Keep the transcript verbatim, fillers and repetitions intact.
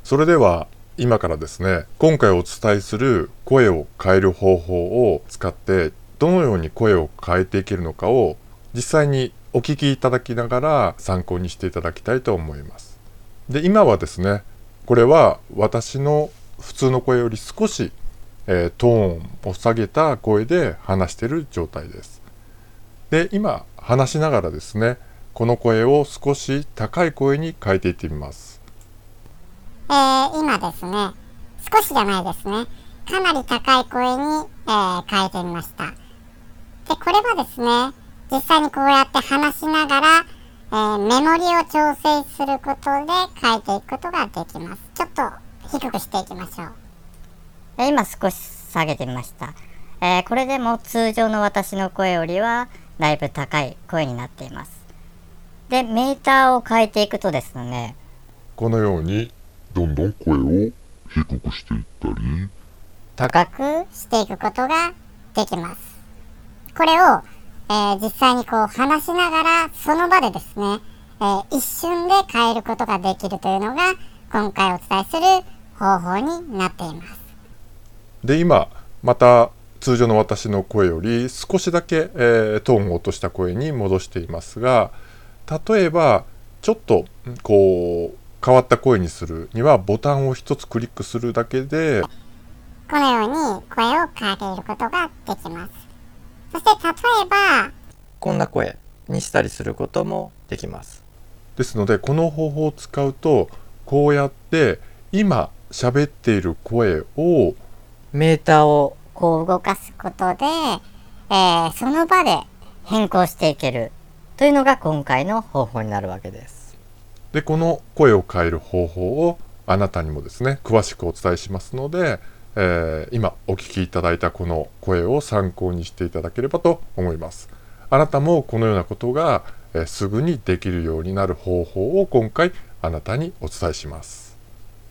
それでは今からですね、今回お伝えする声を変える方法を使ってどのように声を変えていけるのかを実際にお聞きいただきながら参考にしていただきたいと思います。で、今はですね、これは私の普通の声より少し、えー、トーンを下げた声で話している状態です。で、今話しながらですね、この声を少し高い声に変えていってみます。 えー、今ですね、少しじゃないですね、かなり高い声に、えー、変えてみました。で、これはですね、実際にこうやって話しながら、えー、メモリを調整することで変えていくことができます。ちょっと低くしていきましょう。 え今少し下げてみました。えー、これでも通常の私の声よりはだいぶ高い声になっています。で、メーターを変えていくとですね、 このようにどんどん声を低くしていったり、 高くしていくことができます。これを、えー、実際にこう話しながらその場でですね、えー、一瞬で変えることができるというのが今回お伝えする方法になっています。 で、今また通常の私の声より少しだけ、えー、トーンを落とした声に戻していますが、例えばちょっとこう変わった声にするにはボタンを一つクリックするだけでこのように声を変えることができます。そして例えばこんな声にしたりすることもできます。 ですので、この方法を使うとこうやって今喋っている声をメーターをこう動かすことで、えー、その場で変更していけるというのが今回の方法になるわけです。 で、この声を変える方法をあなたにもですね、詳しくお伝えしますので、えー、今お聞きいただいたこの声を参考にしていただければと思います。あなたもこのようなことが、えー、すぐにできるようになる方法を今回あなたにお伝えします。